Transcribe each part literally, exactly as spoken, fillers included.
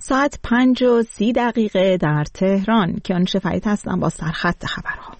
ساعت پنج و سی دقیقه در تهران. کیان شفیعی هستم با سرخط خبرها.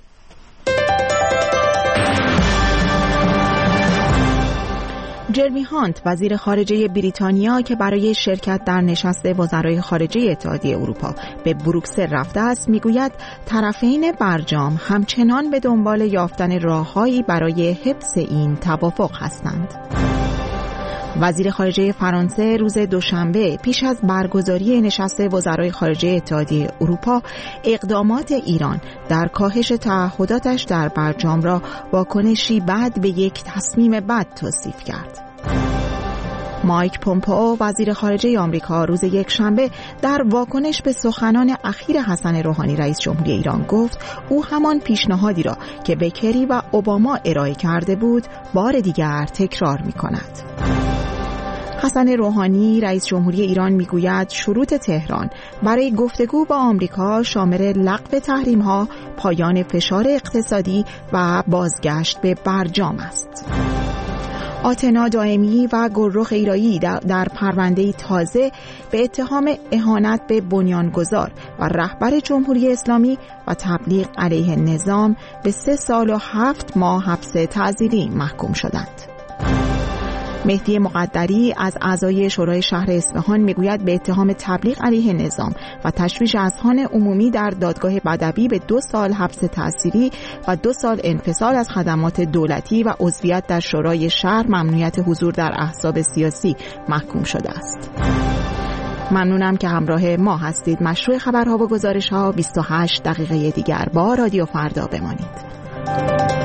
جرمی هانت وزیر خارجه بریتانیا که برای شرکت در نشست وزرای خارجه اتحادیه اروپا به بروکسل رفته است میگوید طرفین برجام همچنان به دنبال یافتن راههایی برای حفظ این توافق هستند. وزیر خارجه فرانسه روز دوشنبه پیش از برگزاری نشست وزرای خارجه اتحادیه اروپا اقدامات ایران در کاهش تعهداتش در برجام را واکنشی بد به یک تصمیم بد توصیف کرد. مایک پومپئو وزیر خارجه آمریکا روز یکشنبه در واکنش به سخنان اخیر حسن روحانی رئیس جمهوری ایران گفت او همان پیشنهادی را که به کری و اوباما ارائه کرده بود بار دیگر تکرار می کند. حسن روحانی رئیس جمهوری ایران میگوید شروط تهران برای گفتگو با آمریکا شامل لغو تحریم‌ها، پایان فشار اقتصادی و بازگشت به برجام است. آتنا دائمی و گلرخ ایرایی در پرونده‌ای تازه به اتهام اهانت به بنیانگذار و رهبر جمهوری اسلامی و تبلیغ علیه نظام به سه سال و هفت ماه حبس تعزیری محکوم شدند. مهدی مقدری از اعضای شورای شهر اصفهان میگوید به اتهام تبلیغ علیه نظام و تشویش اذهان عمومی در دادگاه بدوی به دو سال حبس تعزیری و دو سال انفصال از خدمات دولتی و عضویت در شورای شهر ممنوعیت حضور در احزاب سیاسی محکوم شده است. ممنونم که همراه ما هستید. مشروع خبرها و گزارش‌ها بیست و هشت دقیقه دیگر با رادیو فردا بمانید.